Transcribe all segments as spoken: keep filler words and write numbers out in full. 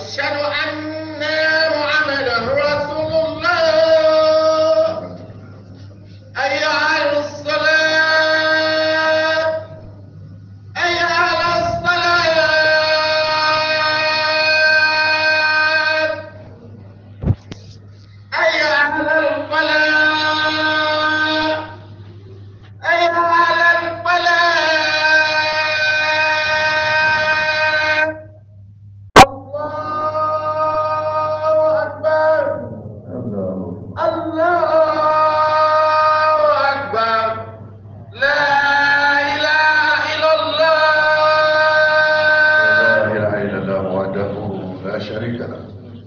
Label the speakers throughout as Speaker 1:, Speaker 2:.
Speaker 1: أشهد أن محمدا رسول الله. حي على الصلاة، حي على الصلاة، حي على الفلاح، حي على الفلاح. الله أكبر، الله أكبر، لا إله إلا الله.
Speaker 2: لا إله إلا الله وحده لا شريك له.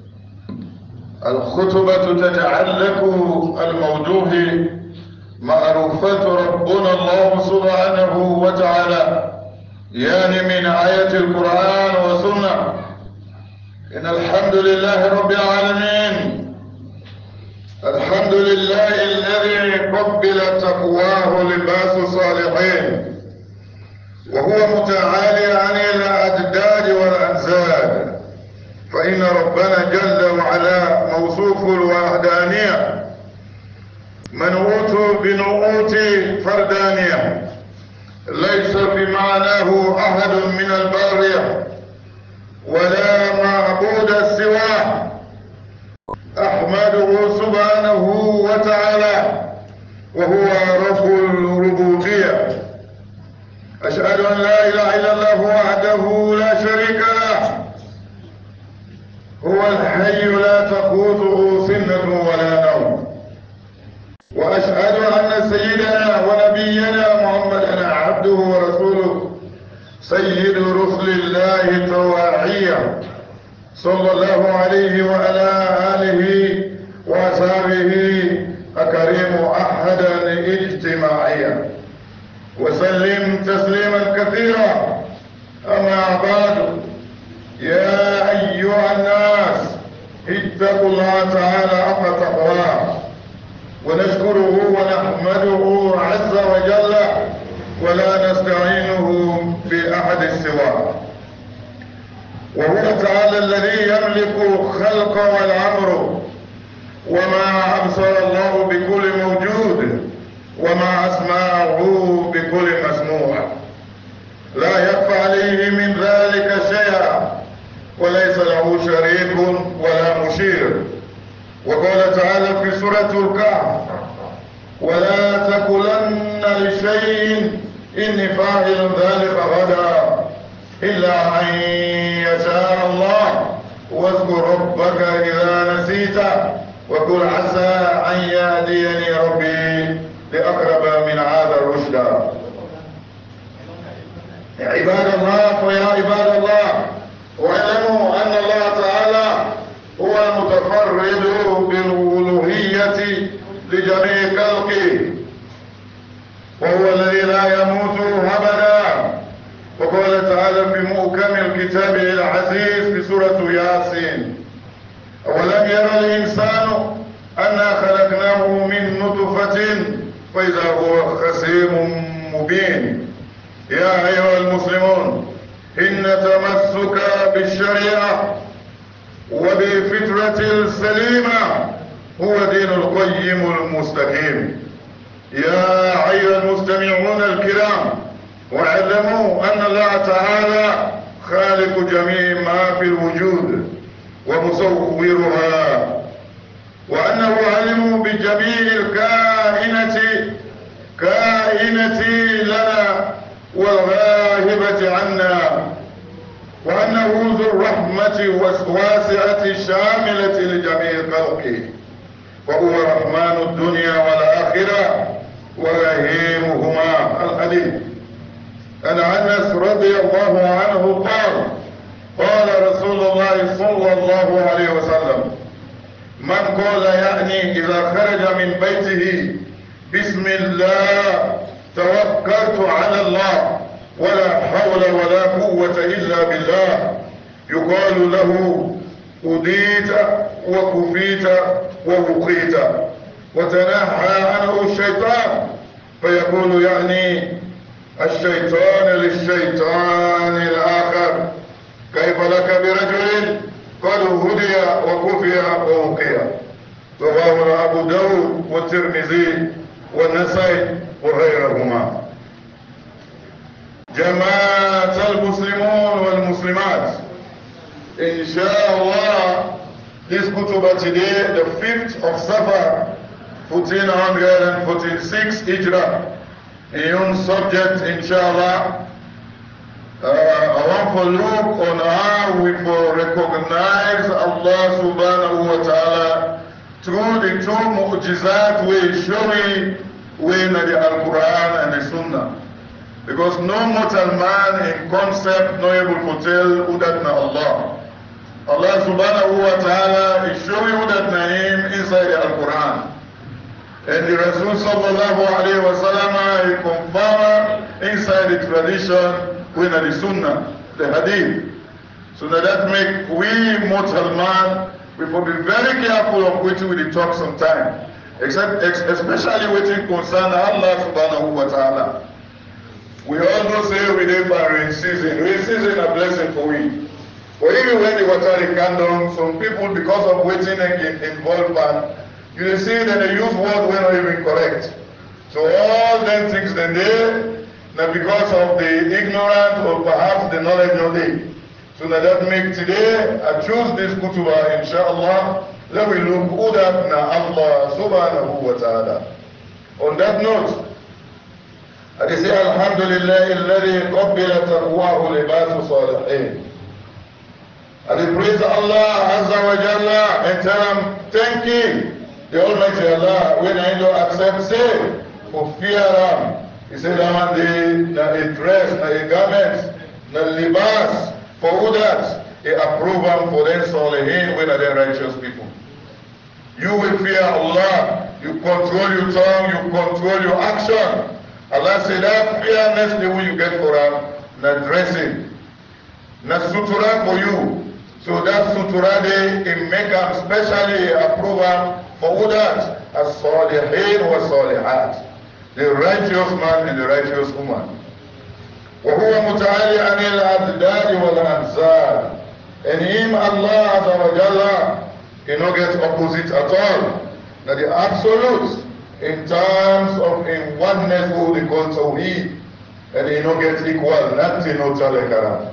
Speaker 2: الخطبة تتعلق الموضوع معرفة ربنا الله سبحانه وتعالى، يعني من آية القرآن والسنة. إن الحمد لله رب العالمين، الحمد لله الذي قبل تقواه لباس الصالحين، وهو متعالي عن الأعداد والأنزاد. فإن ربنا جل وعلا موصوف الوحدانية، منعوت بنعوت فردانية، ليس بمعناه أحد من البارية ولا معبود سواه. أحمده سبحانه وتعالى وهو رب الربوبية. أشهد أن لا إله إلا الله وحده لا شريك له، هو الحي لا تأخذه سنة ولا نوم. وأشهد أن سيدنا ونبينا محمدا عبده ورسوله، سيد رسل الله التواعية، صلى الله عليه وعلى آله وأصحابه أكرم أحدا اجتماعيا، وسلم تسليما كثيرا. أما بعد، يا أيها الناس اتقوا الله تعالى حق تقواه، ونشكره ونحمده عز وجل، ولا نستعينه بأحد سواه. وهو تعالى الذي يملك الخلق والأمر، وما أبصر الله بكل موجود، وما أسمعه بكل مسموع. لا يخفى عليه من ذلك شيئا، وليس له شريك ولا مشير. وقال تعالى في سورة الكهف: ولا تقولن لشيء إني فاعل ذلك غدا إلا أن يشاء الله، واذكر ربك إذا نسيت، وقل عسى أن يهديني ربي لأقرب من هذا الرشد. عباد الله، ويا عباد الله، واعلموا أن الله تعالى هو المتفرد بالألوهية لجميع خلقه، وهو الذي لا يموت أبدا. وقال تعالى في محكم الكتاب العزيز في سورة ياسين: أولم يرى الإنسان أنا خلقناه من نطفة فإذا هو خصيم مبين. يا أيها المسلمون، إن تمسك بالشريعة وبالفطرة السليمة هو دين القيم المستقيم. يا أيها المستمعون الكرام، واعلموا أن الله تعالى خالق جميع ما في الوجود ومصورها، وأنه علم بجميع الكائنة كائنة لنا والغائبة عنا، وأنه ذو الرحمة الواسعة الشاملة لجميع خلقه، وهو رحمن الدنيا والآخرة ورحيمهما. الحديث عن أنس رضي الله عنه قال: قال رسول الله صلى الله عليه وسلم: من قال يعني إذا خرج من بيته بسم الله توكلت على الله ولا حول ولا قوة إلا بالله، يقال له أديت وكفيت ووقيت وتنحى عنه الشيطان، فيقول يعني الشيطان للشيطان الآخر: كيف لك برجل قد هدي وكفي ووقي. رواه أبو داود والترمذي والنسائي وغيرهما. جماعة المسلمون والمسلمات, inshallah, this khutbah today, the fifth of Safar, fourteen forty-six Hijrah, a young subject, inshallah. Uh, I want to look on how we will recognize Allah subhanahu wa ta'ala through the two mu'jizat we showing in the Al-Quran and the Sunnah. Because no mortal man in concept no able to tell who that na Allah. Allah subhanahu wa ta'ala is showing who that na him inside the Al-Quran. And the Rasul sallallahu alayhi wa sallam he confirmed inside the tradition with the Sunnah, the Hadith. So that, that make we mortal man, we will be very careful of which we talk sometimes. Except, especially with it concern Allah subhanahu wa ta'ala. We also say we live by rain season. Rain season a blessing for we. But even when the water is come down, some people, because of waiting and involved, you will see that they use words when not even correct. So all them things then there, now because of the ignorance or perhaps the knowledge of it. So now that make today, I choose this kutubah, inshallah. Let me look who that na Allah subhanahu wa ta'ala. On that note, I say Alhamdulillah alladhi qabbala taqwahu libasu salihin. I praise Allah Azza wa Jalla and tell him thank you, the Almighty Allah, when I don't accept say for fear him. He said I'm the na a dress, na a garment, na libas, for who that? He approve him for them salihin when they righteous people. You will fear Allah, you control your tongue, you control your action. Allah said that fearness the way you get for him, na dressing, na sutura for you. So that sutura day, it make him specially approve him for who that? As salihin wa salihat. The righteous man and the righteous woman. وهو متعالي عن الأضداد والأنصار. And him Allah Azza wa Jalla, he no get opposite at all. Now the absolute in terms of in oneness who they call Tawheed, and he no get equal, nothing no talekara.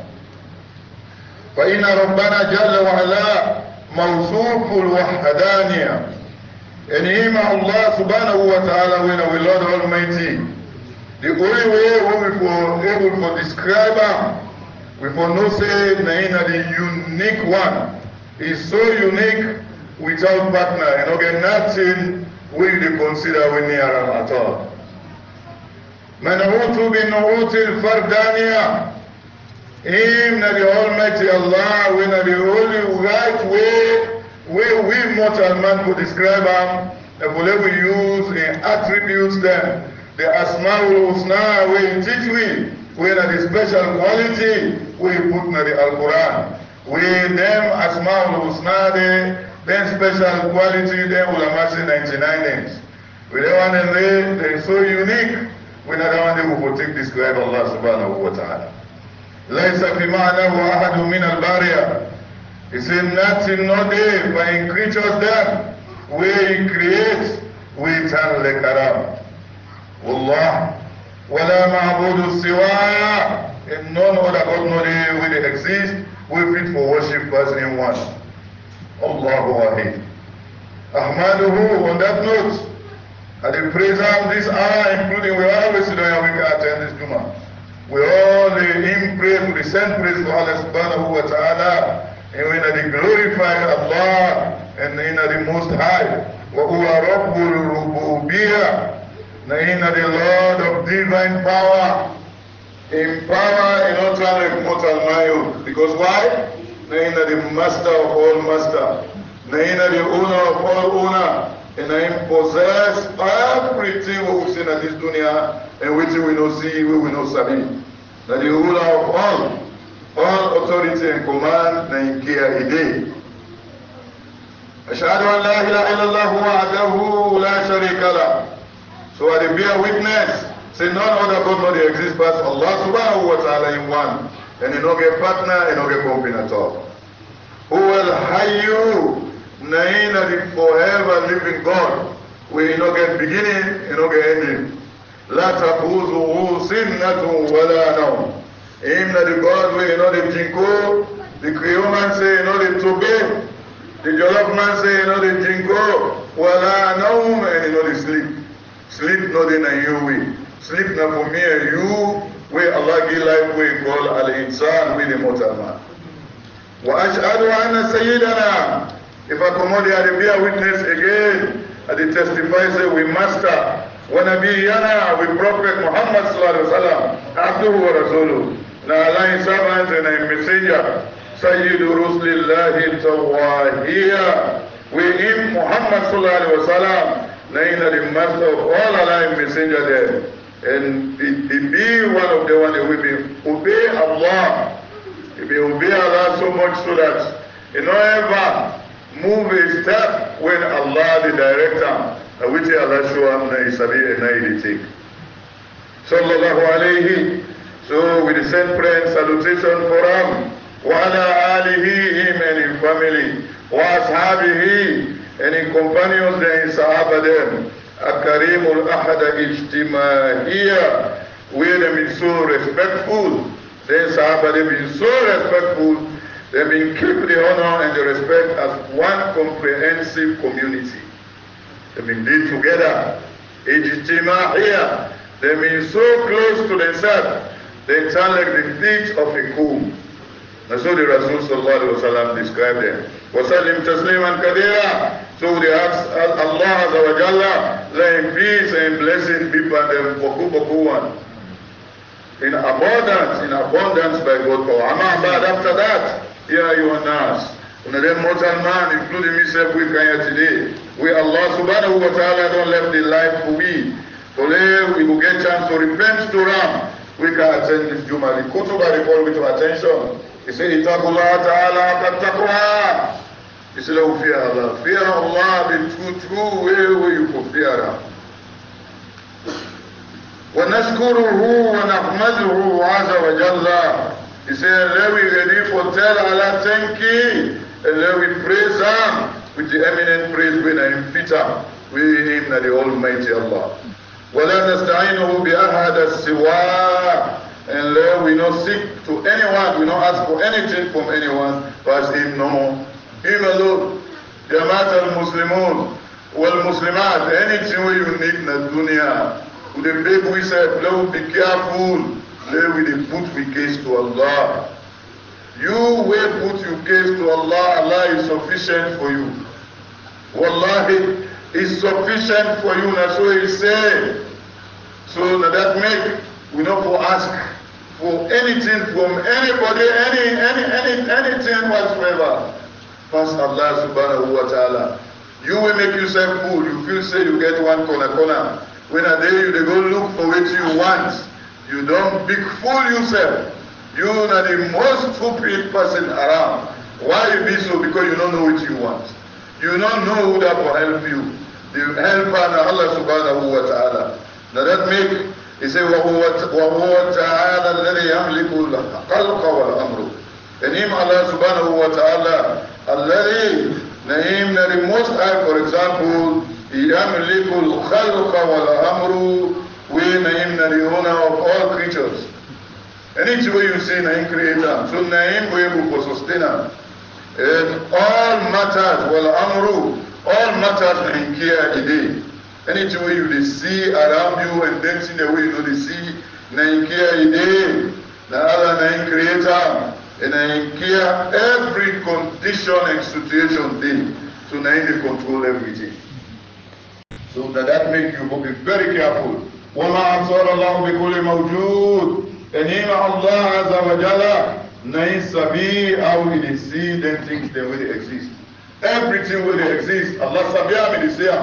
Speaker 2: فإن ربنا جل وعلا موصوف الوحدانية. And him Allah subhanahu wa ta'ala when we Lord Almighty, the only way we for able to describe him, we for no say na the unique one. He's so unique without partner, and okay, nothing we they consider we near him at all. Manhutu bin Nuhutil Fardaniya. Him na the Almighty Allah when the only right way where we mortal man could describe him, and whatever we use in attributes them, the Asma'ul Husna, we teach we, when the special quality we put in the Al-Quran. We them Asma'ul Husna, they, then special quality, they will amass ninety-nine names. We the one in there, they're so unique, we not the one they will take describe Allah subhanahu wa ta'ala. ليس في معناه أحد من البارية. He said nothing no day by in creatures them where he creates we turn like Arab. Wallah wala ma'budu siwaya, and none other God no day where they exist we fit for worship as in one. Allahu Wahid. Ahmaduhu. On that note, at the praise of this hour, including we always sit down and we can attend this Juma. We all in praise, we send praise to Allah subhanahu wa ta'ala. And we are the glorified Allah and in the Most High. وَهُوَ رَبُّ الرُّبُوبِيَّةِ. In the Lord of divine power. In power in all time of mortal mind. Because why? In the master of all master. In the owner of all owner. And I possess everything we see in this dunya and which we don't see, we will not sabi. That the ruler of all. All authority and command na in care ide. Ashhadu an la ilaha illallah wahdahu la sharika lah. So I bear witness, say none other God not exist but Allah subhanahu wa ta'ala in one. And he no get partner, and no get company at all. Who will Al-Hayyu, naina the forever living God. We no get beginning, you no get ending. La takuzuhu sinnatu wala nawm. Him na the God we know the jinko, the Creole man say you know the tobe, the Jollof man say you know the jinko, wala nawm, and you know the sleep. Sleep no dey na you way. Sleep na for me and you, where Allah give life we call al-insan, we the mortal man. Wa ashhadu anna sayyidana. If I come out there, I be a witness again. I dey testify say we master. Wa nabiyana, we prophet Muhammad sallallahu alaihi wasallam, abduhu wa rasuluhu. Na Allah servant and a messenger. Sayyidu Rusulillahi Tawahiyya. We him Muhammad sallallahu alaihi wasallam. Na the master of all Allah messenger there. And it, it be one of the one that will be obey Allah. It be obey Allah so much so that you know ever move a step when Allah the director, uh, which Allah show him na isabi and na he take. Sallallahu alayhi. So with the same prayer and salutation for him. Wa ala alihi, him and his family. Wa ashabihi, and his companions and his sahaba them. Akarimul ahada ijtimaiya. Where they been so respectful. Then sahaba they been so respectful. They been keep the honor and the respect as one comprehensive community. They been live together. Ijtimaiya. They been so close to themselves. They sound like the feet of a comb. That's how the Rasul sallallahu alaihi wasallam described them. Wasallim tasliman kadira. So they ask Allah Azza wa Jalla, let him peace and blessing be upon them boku boku one. In abundance, in abundance by God power. Amma bad after that, here you are nas. One of them mortal man, including myself, we can here today. We Allah subhanahu wa ta'ala don't left the life for we. Today we will get chance to repent to Ram. We can attend this Juma. The Kutuba report with attention. He said, Itakullah ta'ala kattaqwa. He said, oh, fear Allah. Fear Allah, the true, true way where you could fear Allah. وَنَشْكُرُهُ وَنَحْمَدُهُ عَزَ وَجَلَّ. He said, let we ready for tell Allah thank you. And let we praise Him with the eminent praise when I am fitter. We Him and the Almighty Allah. وَلَا نَسْتَعِينُهُ بِأَحَدَ السِّوَاءِ. And let we not seek to anyone, we not ask for anything from anyone, but Him no more. Him alone. Jamaat al-Muslimun wal-Muslimat. Anything where you need in the dunya. With the big we said, let be careful. Let we put we case to Allah. You will put your case to Allah. Allah is sufficient for you. Wallahi is sufficient for you. That's what He said. So that make we not for ask for anything from anybody, any any any anything whatsoever. First Allah subhanahu wa ta'ala. You will make yourself full. You feel say you get one corner corner. When a day you they go look for what you want. You don't big fool yourself. You are the most stupid person around. Why you be so? Because you don't know what you want. You don't know who that will help you. The helper Allah subhanahu wa ta'ala. Now that make he say وَهُوَ تَعَالَى الَّذِي يَمْلِكُ الْخَلْقَ وَالْأَمْرُ. And him Allah subhanahu wa ta'ala الَّذِي name the most high, for example, يَمْلِكُ الْخَلْقَ وَالْأَمْرُ. We name the owner of all creatures. Any way you see name creator, so name we able to sustain them. And all matters, well amru, all matters in care today. Any way you they see around you and then see the way you know they see name care today. The other name creator, and name care every condition and situation day. So name they control everything. So that, that make you be very careful. وَمَا أَبْصَرَ اللَّهُ بِكُلِّ مَوْجُودٍ. And him Allah Azza wa Jalla nahi sabi how he they see them things they will exist. Everything will exist. Allah sabiya me they say.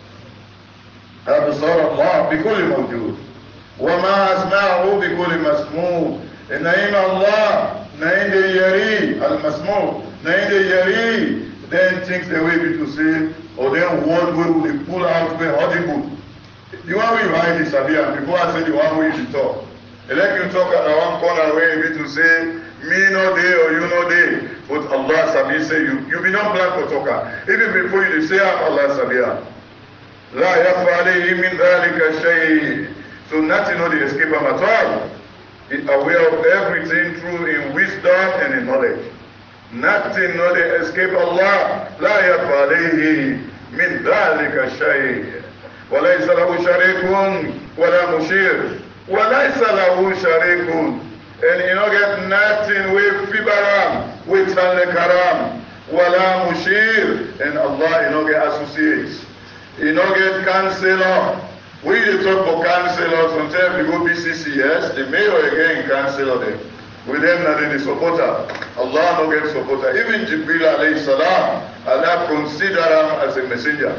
Speaker 2: أَبْصَرَ اللَّهُ بِكُلِّ مَوْجُودٍ. وَمَا أَسْمَعُهُ بِكُلِّ مَسْمُوعٍ. And him Allah nahi they yari al-masmu' nahi they yari then things they will be to say or then word will they pull out very audible. The one we write is sabiya before I say the one we to talk. Like you talk at one corner where you to say, me no day or you no day. But Allah Sabi say you, you be not plan for talker. Even before you say Allah Sabi. La yakhfa alayhi min dhalika shay. So nothing no they escape him at all. He aware of everything through in wisdom and in knowledge. Nothing no they escape Allah. La yakhfa alayhi min dhalika shay. Wa laysa lahu sharikun wa la mushir. Wa laysa lahu sharikun. And you don't get nothing with fibaram, with karam, wala mushir, and Allah you don't get associates. You don't get counselor. We dey talk about counselors sometimes we go B C C S, the mayor again counselor them. With them now they supporter. Allah no get supporter. Even Jibril alayhi salam, Allah consider him as a messenger.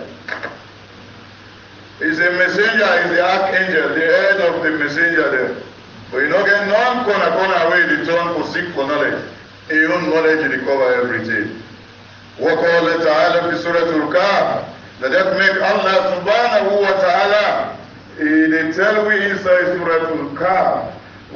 Speaker 2: He's a messenger, he's the archangel, the head of the messenger there. But you don't get none corner corner away the turn for seek for knowledge. In your own knowledge you cover everything. وقال تعالى في سورة الكهف that that make Allah subhanahu wa ta'ala they tell we inside Surah Al-Kahf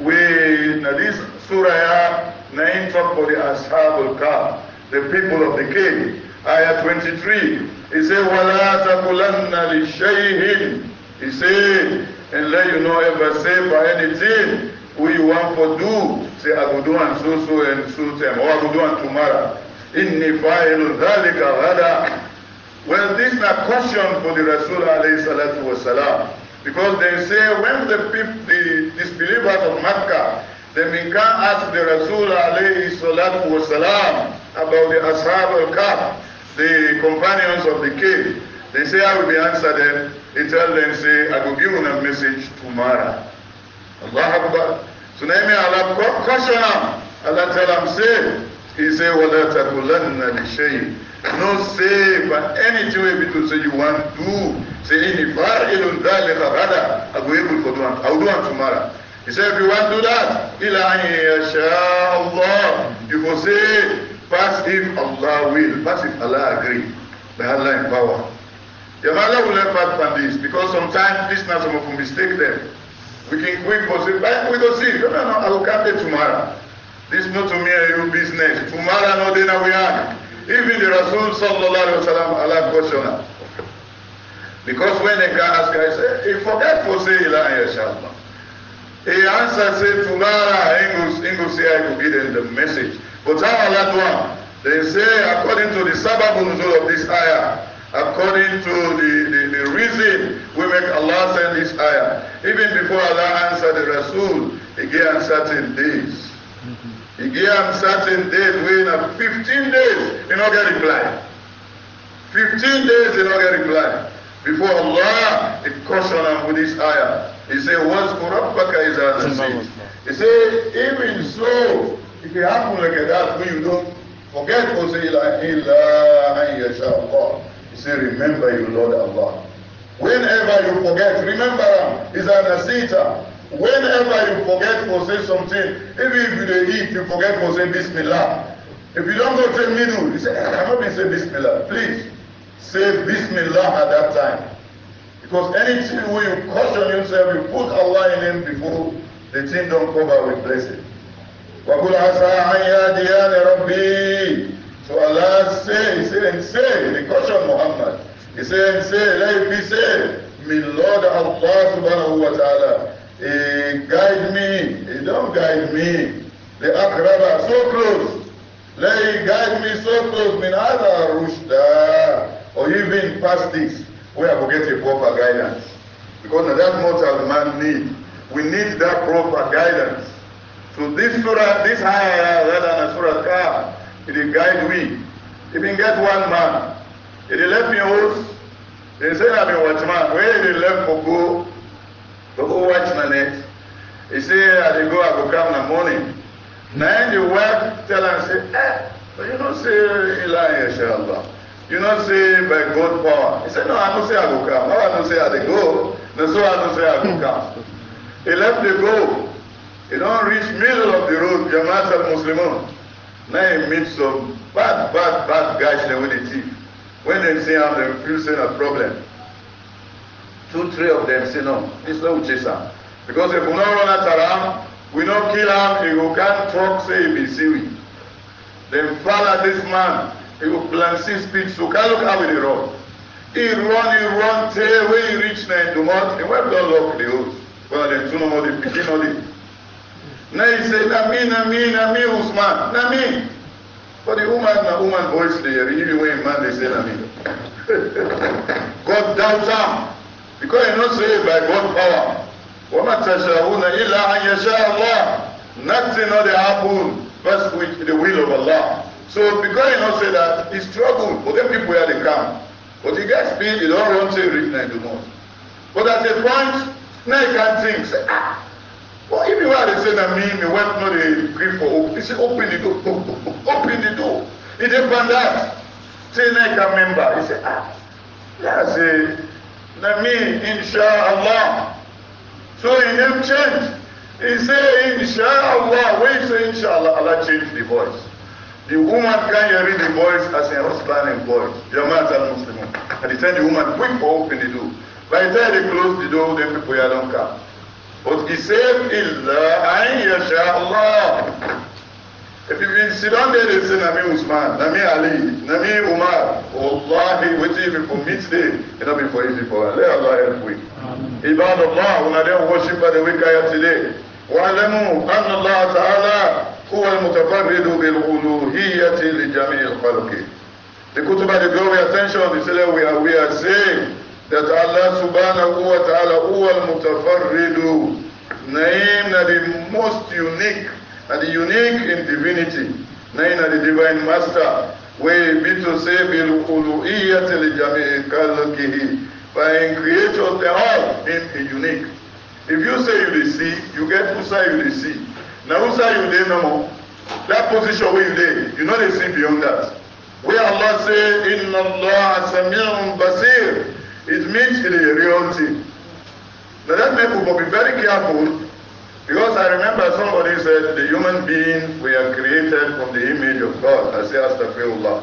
Speaker 2: we now this surah nine talk about the Ashab Al-Kahf, the people of the cave. Ayah twenty-three, he said وَلَا تَقُلَنَّ لِشَيْءٍ, he said, and let you know ever say for anything who you want to do, say I will do and so so and so time, or I will do and tomorrow. Inni fa'ilu dhalika ghada. Well, this is a question for the Rasul alayhi salatu wasalam, because they say when the people, the disbelievers of Makkah, they can ask the Rasul alayhi salatu wasalam about the Ashab al-Kahf, the companions of the cave. They say I will be answered them. He tell them, say, I will give you a message tomorrow. Allah Akbar. So now Allah question him. Allah tell him, say, he say, وَلَا تَقُلَنَّ لِشَيْءٍ. No say, but anything we to say you want to do, say, إِنِّي فَارِلٌ ذَلِكَ غَدًا. I will be able to do it. I will do it tomorrow. He said, if you want to do that, إِلَا أَنْ يَشَاءَ اللَّهُ. You will say, pass if Allah will, pass if Allah agree. By Allah in power. The Allah will help us from this, because sometimes listeners some of mistake them. We can quick for say, but we don't see. No, no, no, I will come there tomorrow. This not to me a new business. Tomorrow no day now we are. Even the Rasul sallallahu alaihi wasallam Allah question. Because when they can ask, I say, he forget for say ilah yashallah. He answer say tomorrow English English say I will give them the message. But how Allah do? They say according to the sabab nuzul of this ayah. According to the, the, the reason we make Allah send this ayah. Even before Allah answered the Rasul, He gave him certain days. He gave him certain days, when uh, fifteen days, he not get reply. fifteen days, he not get reply. Before Allah, He cautioned him with this ayah. He said, وَاذْكُرْ رَبَّكَ إِذَا نَسِيتَ. He said, even so, if it happen like that, when you don't forget, or say, إِلَّا أَنْ يَشَاءَ اللَّهُ. He said, remember you, Lord Allah. Whenever you forget, remember him. Is an asita. Whenever you forget to say something, even if you dey eat, you forget to say Bismillah. If you don't go to middle, you say, I cannot be say Bismillah. Please, say Bismillah at that time. Because anything where you caution yourself, you put Allah in Him before, the thing don't cover with blessing. وَقُلْ عَسَىٰ أَنْ يَهْدِيَنِ رَبِّي. So Allah say, He said and say, He cautioned Muhammad. He said and say, let it be said, may Lord Allah subhanahu wa ta'ala, He guide me, He don't guide me. The akraba, so close. Let He guide me so close, min hada rushda, or even past this, where I will get a proper guidance. Because that mortal man need, we need that proper guidance. So this surah, this ayah, rather than surah Kahf, it will guide we. If you get one man, it will left me house, they say I'm a watchman, where they left for go, to go watchman it. He say, I dey go, I go come in the morning. Now the wife tell him, say, eh, but you don't say Eli, inshallah. You don't say by God power. He said, no, I don't say I go come. No, I don't say I dey go. No, so I don't say I go come. He left the go. He don't reach middle of the road, Jamaat al-Muslimun. Now he meets some bad, bad, bad guys there with the thief. When they see him, they feel saying a problem. Two, three of them say, no, this no chase him. Because if we don't run at around, we don't kill him, he will can't talk, say he be seaweed. Then follow this man. He will plan six speed, so can look how he run. He run, he run, till when he reach nine to month, he went down lock the house. Well, then two no more, the picking on it. Now he say, na me, na me, na me, Usman, na me. But the woman, na woman voice there, even when man, they say na me. God doubts him. Because he not saved by God's power. وَمَا تَشَاءُونَ إِلَّا أَنْ يَشَاءَ اللَّهُ. Nothing not happen but with the will of Allah. So because he not say that, he struggled. But then people where they come. But he gets speed, he don't run till reach nine to month. But at a point, now he can't think. Say, ah, well, even when they say that me, me want not the grip for open. He say, open the door, open the door. He depend that. Say, now he can remember. He say, ah, yeah, say, na me, inshallah. So he name change. He say, inshallah. When he say, inshallah, Allah change the voice. The woman can hear the voice as a husband and boy. Jamaat al-Muslim. And he tell the woman, quick for open the door. By the time they close the door, then people here don't come. But he said, Illa an yasha Allah. If you sit down there, they say, Nami Usman, Nami Ali, Nami Umar. Wallahi, wait till you commit there. It'll be for easy for Allah. Let Allah help you. Ibad Allah, when I don't worship by the wikaya today. وَعَلَمُوا أَنَّ اللَّهَ تَعَالَى هُوَ الْمُتَفَرِّدُ بِالْأُلُوهِيَّةِ لِجَمِيعِ الْخَلْقِ. The Kutubah, they draw your attention, they say we are, we are saying that Allah subhanahu wa ta'ala huwa al-mutafarridu, name that the most unique, and the unique in divinity, name that the divine master, we be to say bil-uluhiyyati li-jami'i khalqihi, by creators they all in a unique. If you say you dey see, you get Usa you dey see. Now Usa you dey no more. That position where you dey, you know they see beyond that. Where Allah say, Inna Allah Sami'un Basir, it means it is a real thing. Now that make people be very careful, because I remember somebody said the human beings were created from the image of God. I say Astaghfirullah.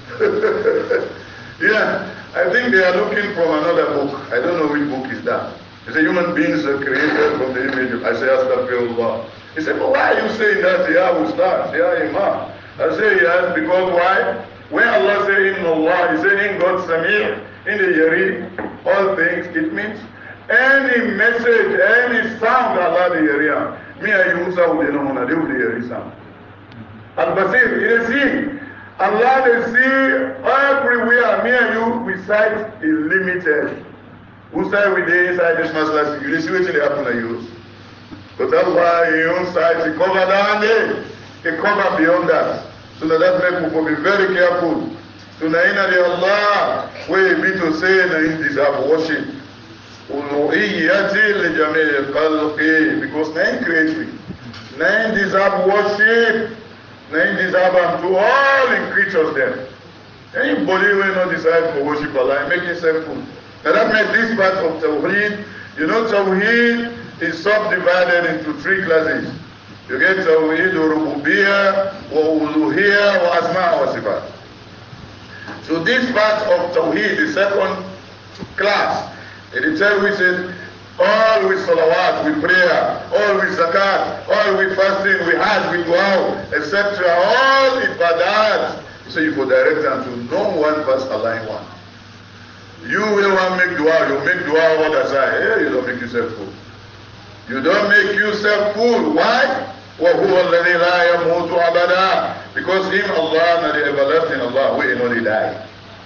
Speaker 2: Yeah, I think they are looking from another book. I don't know which book is that. He said human beings are created from the image of, I say Astaghfirullah. He said, but why are you saying that? Yeah, Ustaz, yeah, Imam. I say yes, because why? When Allah say in Allah, He say in God Samir, in the Yari, all things, it means any message, any sound Allah the Yari. Me and you Musa would know when they would Yari sound. Al-Basir, it is see. Allah they see everywhere. Me and you, we sight is limited. Who say we dey inside this master, you see what they happen to you. But Allah, He own sight, He cover down there. He cover beyond that. So that that make people be very careful. So na inna the Allah, where be to say na He deserve worship. Uluhiyyati li jami'i khalqi, because na He create we. Na He deserve worship. Na He deserve unto all in creatures them. Anybody will not decide to worship Allah, make Himself fool. Now that makes this part of Tawheed. You know Tawheed is subdivided into three classes. You get Tawheed Rububiyyah, wa Uluhiyyah, wa Asma wa Sifat. So this part of Tawheed, the second class, it tells we said, all with salawat, with prayer, all with zakat, all with fasting, with hajj, with dua, et cetera. All ibadat. So you go direct them to no one but Allah in one. You will want to make dua, you make dua what I say. Hey, you don't make yourself fool. You don't make yourself fool. Why? وَهُوَ الَّذِي لَا يَمُوتُ أَبَدًا. Because Him, Allah, and the everlasting Allah, we only die.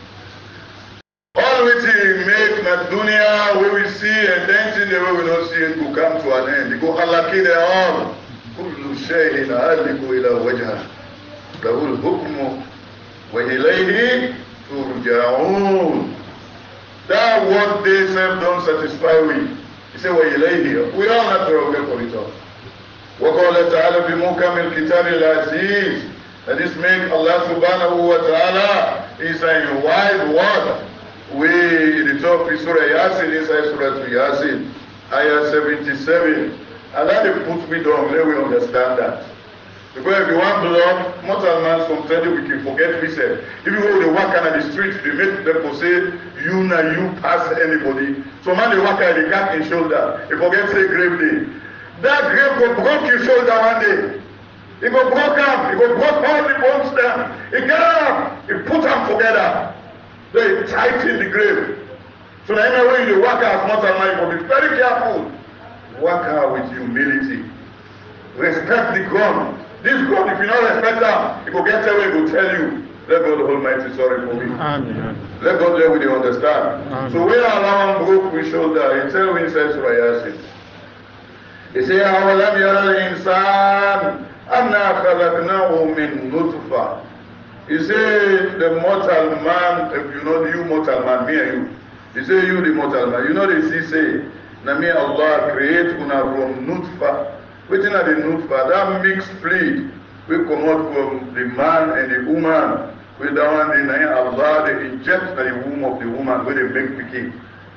Speaker 2: All which He make na dunya, we will see, and then in the way we don't see it will come to an end. Because Allah kid all. كُلُّ شَيْءٍ هَالِكُ إِلَى وَجْهَهُ لَهُ الْحُكْمُ وَإِلَيْهِ تُرْجَعُونَ. That what they self don't satisfy we. He said, well, you lay here. We all have to work for it all. وَقَالَ تَعَالَى بِمُحْكَمِ الْكِتَابِ الْعَزِيزِ. That this make Allah subhanahu wa ta'ala is a wise word. We, in the top of Surah Yasin, inside Surah Yasin, Ayah seventy-seven. Allah they put me down, let we understand that. Because if you want blood, mortal man sometimes we can forget we said. If you go to walk on the street, they make people say, you na you pass anybody. So man they walk on the crack in shoulder. They forget say grave day. That grave will broke your shoulder one day. He go broke am, he go broke all the bones down. He get am, he put them together. They tighten the grave. So now when you work as much as man, you go be very careful. Work out with humility. Respect the ground. This God, if you don't respect them, he will get away, he will tell you, let God Almighty sorry for me. Amen. Let God let we understand. Amen. So when Allah broke we shoulder, he tell me, he says, Rayasin. He say, أَوَلَمْ يَرَى الْإِنسَانِ أَنَّا خَلَقْنَاهُ مِنْ نُطْفَةٍ. He say, the mortal man, if you know you mortal man, me and you. He say, you the mortal man. You know this, he say, na me Allah create una from nutfa. Waiting at the nutfa, that mixed fluid we come out from the man and the woman. We down in Allah, they inject the womb of the woman where they make pikin.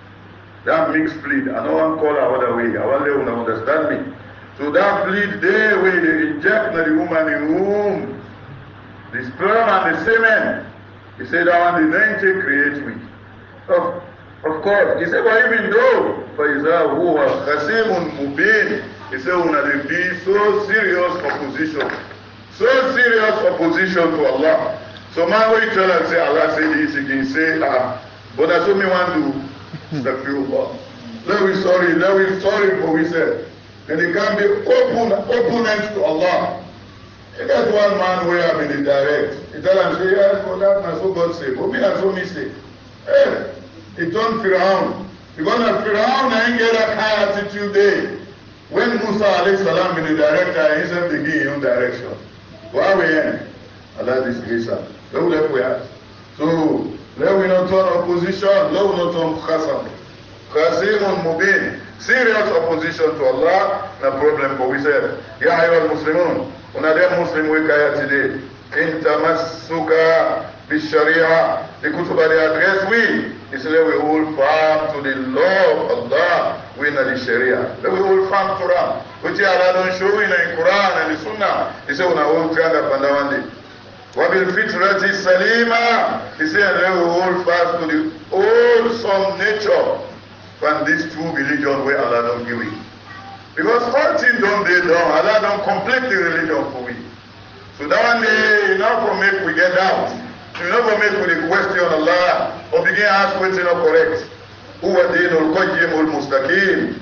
Speaker 2: That mixed fluid, I no one call our other way. I want them to understand me. So that fluid there where they inject the woman in the womb, the sperm and the semen. He said that one the ninety create me. Of, of course, he said, but even though, فَإِذَا هُوَ خَسِيمٌ مُبِينٌ. He said, when they be so serious opposition, so serious opposition to Allah. So man, when you tell and say, Allah say this, you can say, ah, but that's what me want to do. Let we sorry, let we sorry for we said. And they can be open, opponents to Allah. And that's one man where I'm in the direct. He tell him, say, yes, for that, and so God say, but me and so me say, hey, he turned Firaun. Because now Firaun ain't get that high attitude there. When Musa alayhi salam in the director, he said, begin your own direction. Why we end? Allah disgrace him. Let we let we ask. So, let we not turn opposition, let we not turn khasam. Khasimun mubin. Serious opposition to Allah, no problem. But we said, Ya ayyuhal muslimun, una dem Muslim we kaya today. In tamassuka bisharia. The kutuba they address we. He said, we hold firm to the law of Allah. We know the Sharia. Let we hold firm to them. Which Allah don't show in the Quran and the Sunnah. He said, we hold firm to the Wabil fitrati salima. He said, let we hold fast to the wholesome nature from these two religions where Allah don't give it. Because all things don't they down. Allah don't complete the religion for we. So that one day, you know, for make we get out. You never make with a question Allah or begin ask what's not correct. Who are the Qayyim al Mustaqim?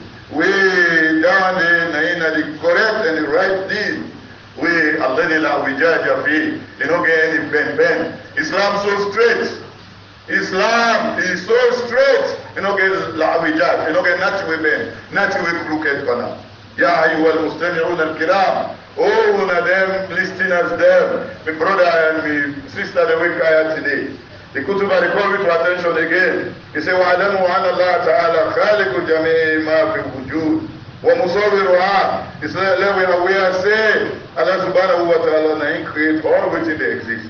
Speaker 2: We down in the correct and the right deed. We Allah la wijaja fi. You don't get any bend bend. Islam so straight. Islam is so straight. You don't get la wijaj. You don't get natural bend. Natural crooked pana. Ya ayyuhal mustami'un al-kiram. Oh, one of them listeners them, my brother and my sister the week I today. The Kutuba they call me to attention again. He said, وَعَلَمُوا أَنَّ اللَّهَ تَعَالَى خَالِقُ جَمِيعِ مَا فِي الْوُجُودِ وَمُصَوِّرُهَا. He said, let we aware say, Allah subhanahu wa ta'ala na create all within they exist.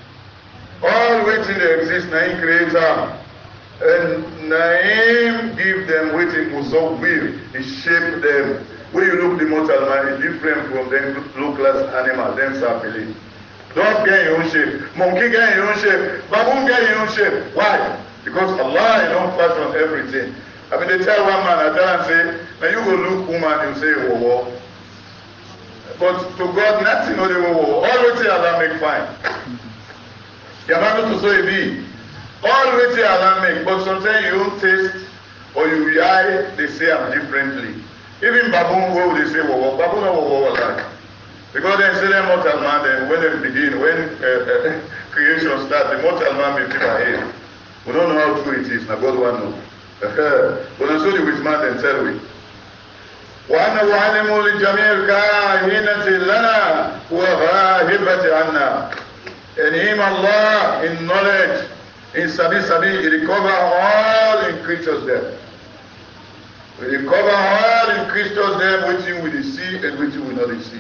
Speaker 2: All within they exist, na He creator. And na Him give them within musawwir. He shape them. When you look the mortal man is different from them look as animals, them sapili. Dog get your own shape, monkey get your own shape, baboon get your own shape. Why? Because Allah is not fashion everything. I mean they tell one man, I tell him say, now you go look woman, you say whoa whoa. But to God nothing no they whoa whoa. Always say Allah make fine. Yamano to so it be. Always say Allah make, but sometimes you don't taste or you react, they say I'm differently. Even baboon will they say whoa whoa, baboon no whoa whoa like. Because they say the mortal man, then when they begin, when uh, uh, creation starts, the mortal man may feel ahead. We don't know how true it is, now God won't know. But I saw the with man then tell we. وَأَنَّهُ عَلِمٌ لِجَمِيعِ الْكَائِنَةِ لَنَا وَغَاهِبَةِ عَنَّا. And Him Allah in knowledge, in Sabi Sabi, He recover all in creatures there. He recover all in creatures there, which you will see and which you will not see.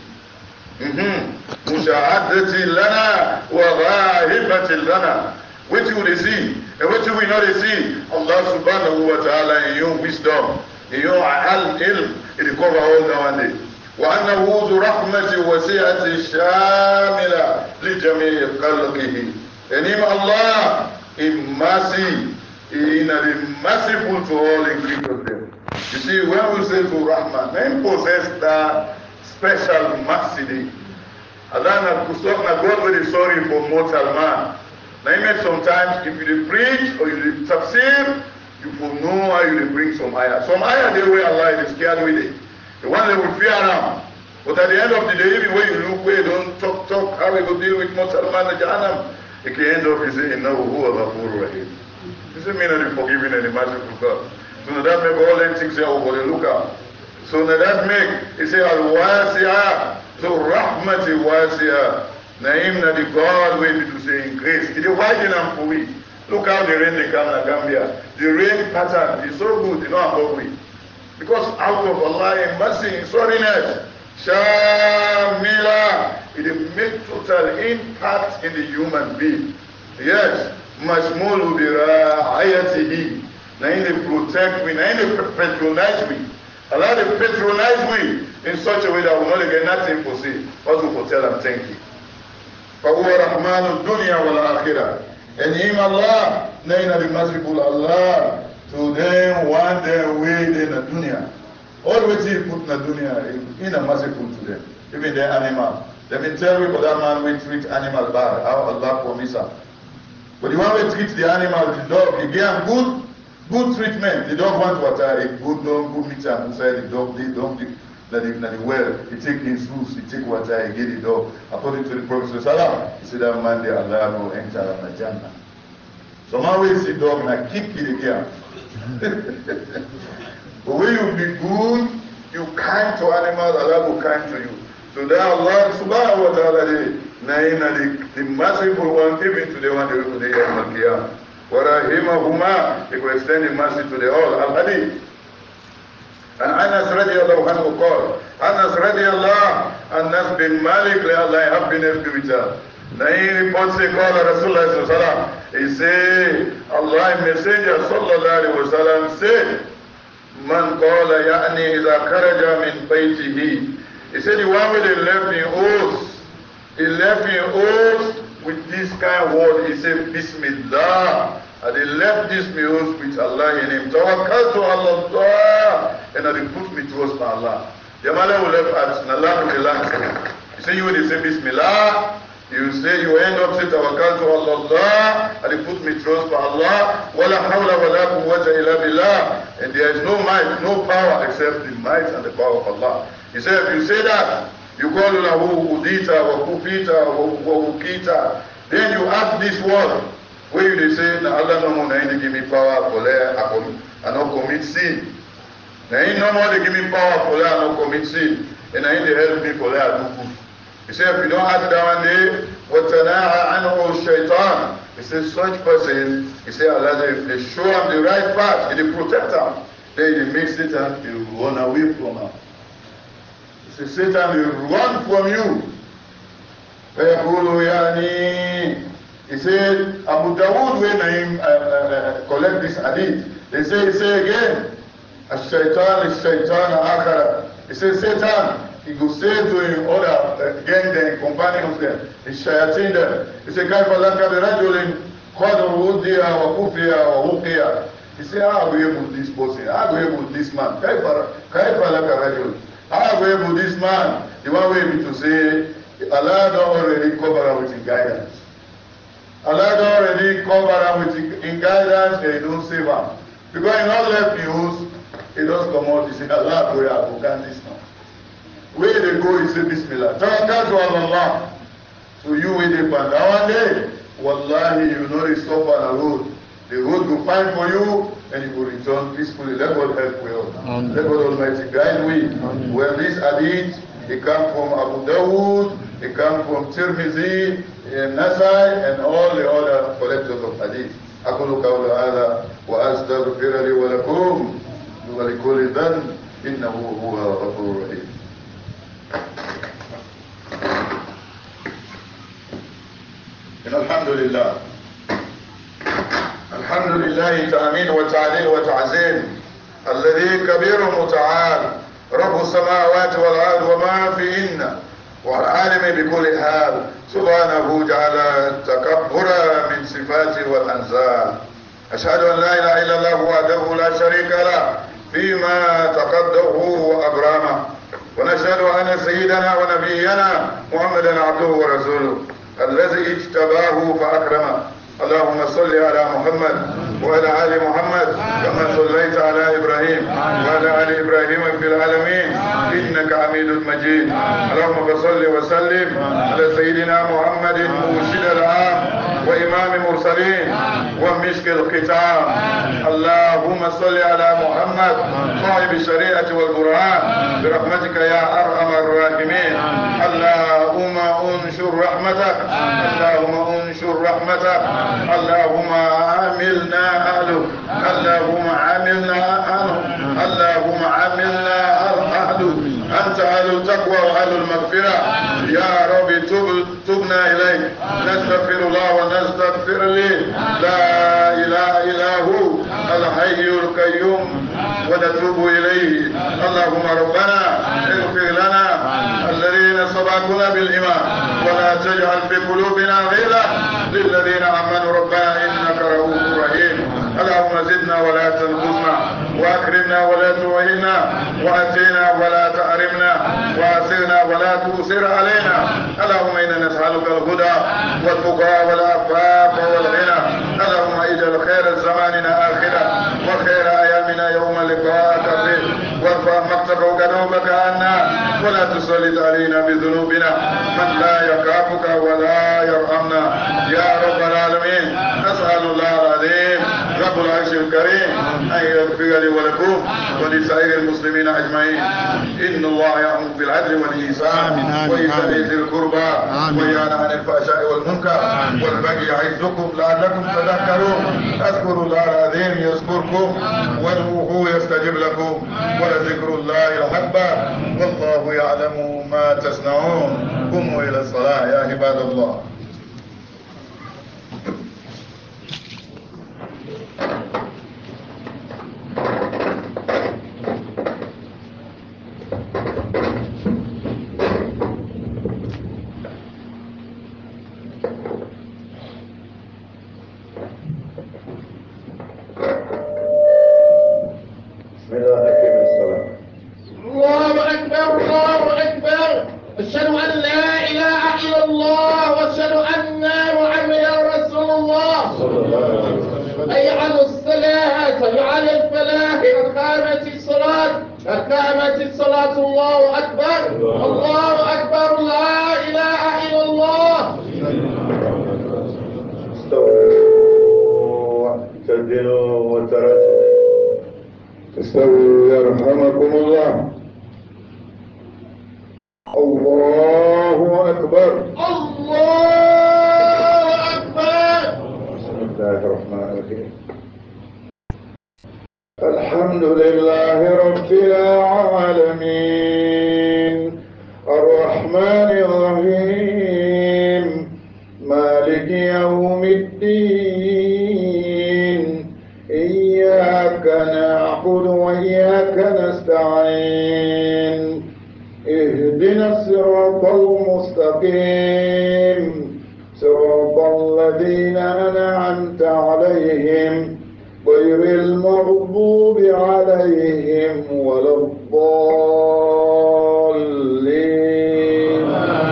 Speaker 2: Mushahadati lana wa ghahibati lana. Which you will see and which you will not see. Allah subhanahu wa ta'ala in your wisdom, in your al ilm, He recover all down there. وأنه ذو رحمة وسعة شاملة لجميع خلقه. And Him Allah in mercy, in a merciful to all in creatures them. You see, when we say to Rahman, Him possess that special mercy. Allah na kusok na God will be sorry for mortal man. Now even sometimes if you dey preach or you dey tafsir, you will know how you dey bring some ayah. Some ayah dey where Allah is scared with it. The one that will fear him. But at the end of the day, even when you look where you don't talk, talk, how we go deal with mortal man and Jahannam, it can end up you say, Innahu huwa ghafurur rahim. This doesn't mean that you're forgiving any merciful God. So now that make all them things say, oh, but look out. So now that make, he say, al-wasi'ah. So rahmati wasi'ah. Naim na the God way to say in grace. It is widening them for we. Look how the rain they come in Gambia. The rain pattern is so good, you know about we. Because out of Allah in mercy, in sorriness, Shamila, it makes total impact in the human being. Yes, Mashmulu bira'ayatihi. Now they protect me, now they patronize me. Allah they patronize me in such a way that I will not get nothing for say. What will tell them thank you. فَهُوَ رَحْمَانُ الدُّنْيَا وَالْآخِرَةِ. And him Allah, now the merciful Allah, to them one day way in the dunya. All what he put in the dunya, in a merciful to them. Even the animal. Let me tell you, but that man will treat animal bad. How Allah promise her. But the one will treat the animal, the dog, he give good, good treatment. The dog want to attack a good dog, good meat and inside the dog, the dog, the, the, the well, he take his shoes, he take water, he get the dog. According to the Prophet Sallallahu, he said that man there Allah will enter the Jannah. So man will see dog and kick it again. But when you be good, you kind to animals, Allah will kind to you. So that Allah subhanahu wa ta'ala, the, the merciful one given to the one who will be here in Al-Qiyam. وَرَحِمَهُمَا, he will extend the mercy to the all. Al-Hadith. And Anas radiallahu anhu called. Anas radiallahu Anas bin Malik, Allah have been helped with her. Now he reports a call of Rasulullah sallallahu. He say, Allah Messenger sallallahu alayhi wa sallam said, Man qala ya'ni idha kharaja min baytihi. He said the one where they left in oath, he left in oath with this kind of word. He said, Bismillah. And they left this oath with Allah in him. Tawakkaltu ala Allah. And they put me towards Allah. The man who left at Allah to relax. He said, you will say Bismillah. You say you end up saying Tawakkaltu ala Allah. And they put me towards Allah. Wala hawla wala quwwata illa billah. And there is no might, no power except the might and the power of Allah. He said, if you say that, you call lahu udita wa kufita wa ukita. Then you ask this word, where you say, na Allah no more, na he give me power for let I not commit sin. Na he no more they give me power for let I not commit sin. And na he they help me for let I do good. He said, if you don't ask that one day, وَتَنَاهَا عَنْهُ الشَّيْطَانِ. He said, such person, he said, Allah, if they show him the right path, if they protect him, then they make Satan, he will run away from him. He said, Satan will run from you. فَيَقُولُ يَعْنِي. He said, Abu Dawood, when I uh, uh, collect this hadith, they say, he say again, الشَّيْطَانِ الشَّيْطَانَ آخَرَ. He said, Satan, he will say to him, other gang, the companions them, the shayateen them. He said, كَيْفَ لَكَ بِرَجُلٍ قَدْ وُدِّيَ وَكُفِيَ وَوُقِيَ. He said, how are we able with this person? How are we able with this man? كَيْفَ لَكَ رَجُلٍ. How are we able with this man? The one way to say, Allah don't already cover him with his guidance. Allah don't already cover him with his guidance, and he don't save him. Because he not left use, he does come out, he said, Allah go here, go can this now. Where they go, he say Bismillah. Tawakkaltu ala Allah. So you wait they find that one day, wallahi, you know they stop on the road. The road will find for you, and you will return peacefully. Let God help you. Let God Almighty guide we. Where this hadith, it comes from Abu Dawood, it comes from Tirmidhi, Nasai, and all the other collectors of hadith. أقول قول هذا وأستغفر لي ولكم ولكل ذنب إنه هو الغفور الرحيم. الحمد لله الحمد لله تأمين وتعليل وتعزيم الذي كبير متعال رب السماوات والأرض وما فيهن والعالم بكل حال سبحانه جعل التكبر من صفاته والأنزال. أشهد أن لا إله إلا الله وحده لا شريك له فيما تقدره وأبرامه ونشهد أن سيدنا ونبينا محمدا عبده ورسوله الذي اجتباه فأكرمه. اللهم صل على محمد وعلى آل محمد كما صليت على إبراهيم وعلى آل إبراهيم في العالمين إنك حميد مجيد. اللهم صل وسلم على سيدنا محمد مرشد العام وإمام المرسلين ومشك الختام. اللهم صل على محمد صاحب الشريعة والقرآن برحمتك يا أرحم الراحمين. اللهم انشر رحمتك، اللهم انشر رحمتك، اللهم عاملنا أهله، اللهم عاملنا أهله، اللهم عاملنا أهله. أنت أهل التقوى وأهل المغفرة يا رب. تب تبنا إليك، نستغفر الله ونستغفر لي. لا إله إلا هو الحي القيوم ونتوب إليه. اللهم ربنا اغفر لنا الذين سبقونا بالإيمان ولا تجعل في قلوبنا غيرا للذين آمنوا ربنا إنك رؤوف رحيم. اللهم زدنا ولا تنقصنا، وأكرمنا ولا تهنا، وأتينا ولا تحرمنا، وأسرنا ولا تؤسر علينا. اللهم إنا نسألك الهدى والتقى والعفاف والغنى. اللهم اجعل خير زماننا آخرة وخير أيامنا يوم لقاءك فيه، وارفع مقتك وقدومك عنا، ولا تسلط علينا بذنوبنا من لا يخافك ولا يرحمنا يا رب العالمين. نسأل الله العظيم رب العرش الكريم أن يغفر لي ولكم ولسائر المسلمين أجمعين. إن الله يأمر بالعدل والإحسان وإيتاء ذي القربى وينهى عن الفحشاء والمنكر والبغي يعظكم لعلكم تذكرون. اذكروا الله العظيم يذكركم وادعوه يستجب لكم ولذكر الله الأكبر والله يعلم ما تصنعون. قوموا إلى الصلاة يا عباد الله.
Speaker 1: أشهد أن لا إله إلا الله وأشهد أن محمدا رسول الله. حي على الصلاة، حي على الفلاح، قد قامت الصلاة، قد قامت الصلاة. الله أكبر، الله أكبر، لا إله إلا الله.
Speaker 2: استووا واعتدلوا وترتلوا. استووا يرحمكم الله. الله أكبر،
Speaker 1: الله أكبر.
Speaker 2: بسم الله الرحمن الرحيم. الحمد لله رب العالمين الرحمن الرحيم مالك يوم الدين. إياك نعبد وإياك نستعين. اهدنا الصراط المستقيم صراط الذين أنعمت عليهم غير المغضوب عليهم ولا الضالين.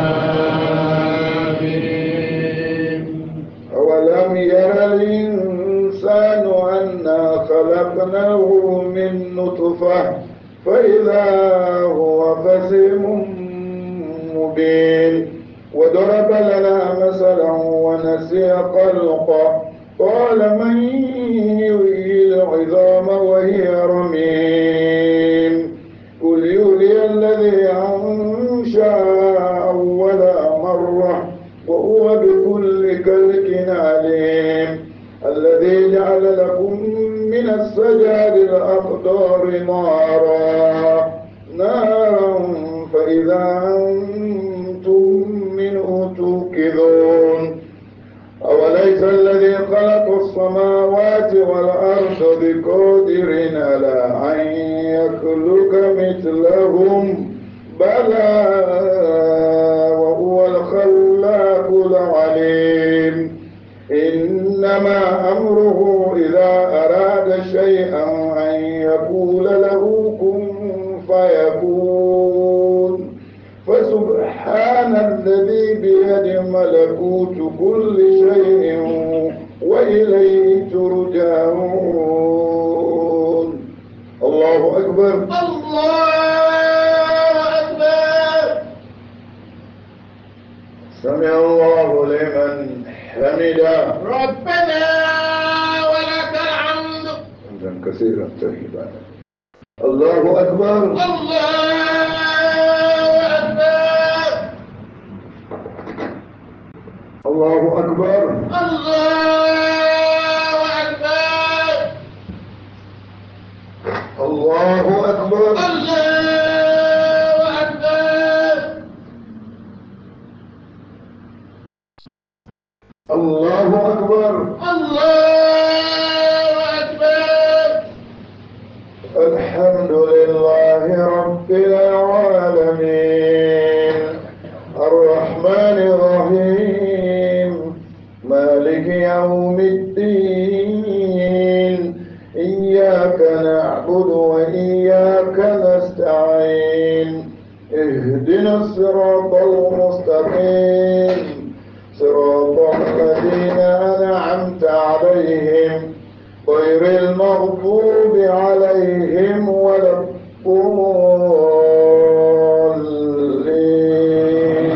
Speaker 2: أولم ير الإنسان أنا خلقناه من نطفة فإذا هو خصيم مبين. وضرب لنا مثلا ونسي خلقه قال من يحيي العظام وهي رميم. قل يحيي الذي أنشأ أول مرة وهو بكل خلق عليم. الذي جعل لكم من الشجر الأخضر نارا نارا فإذا أنتم منه توقدون. أوليس الذي خلق السماوات والأرض بقادر على أن يخلق مثلهم بلى وهو الخلاق العليم. إنما أمره إذا أراد شيئا أن يقول له كن فيكون.
Speaker 3: ملكوت كل شيء وإليه ترجعون. الله أكبر.
Speaker 1: الله أكبر.
Speaker 3: سمع الله لمن حمده.
Speaker 1: ربنا ولك الحمد.
Speaker 3: حمدا كثيرا طيبا. الله أكبر.
Speaker 1: الله أكبر.
Speaker 3: الله أكبر.
Speaker 1: الله أكبر.
Speaker 3: الله أكبر.
Speaker 1: الله أكبر.
Speaker 3: الله أكبر.
Speaker 1: الله أكبر.
Speaker 3: الحمد لله رب العالمين الرحمن الرحيم مالك يوم الدين إياك نعبد وإياك نستعين اهدنا الصراط المستقيم صراط الذين أنعمت عليهم غير المغضوب عليهم ولا الضالين.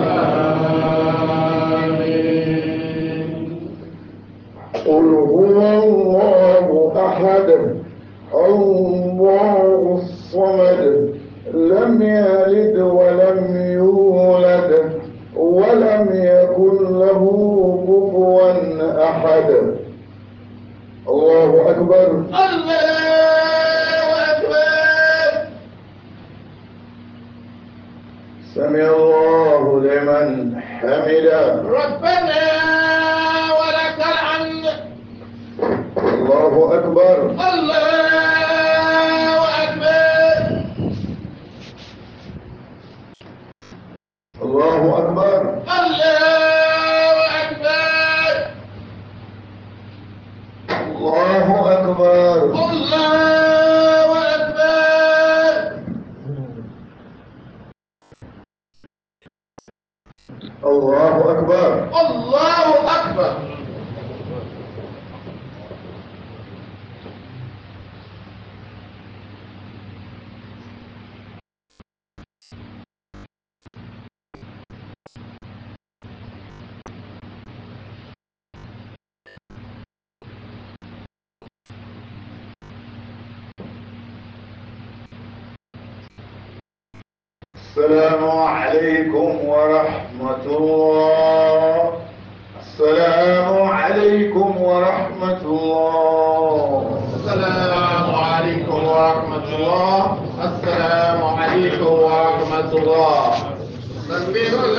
Speaker 3: قل هو الله أحد الله الصمد لم يلد ولم يولد ولم يكن له كفوا أحد. الله أكبر.
Speaker 1: الله أكبر.
Speaker 3: سمع الله لمن حمده.
Speaker 1: ربنا ولك الحمد.
Speaker 3: الله أكبر.
Speaker 1: الله أكبر.
Speaker 3: الله أكبر.
Speaker 1: الله أكبر.
Speaker 3: الله أكبر.
Speaker 1: الله أكبر.
Speaker 3: الله أكبر.
Speaker 1: الله أكبر.
Speaker 3: السلام عليكم ورحمة الله. السلام عليكم ورحمة الله.
Speaker 1: السلام عليكم ورحمة الله. السلام عليكم ورحمة الله.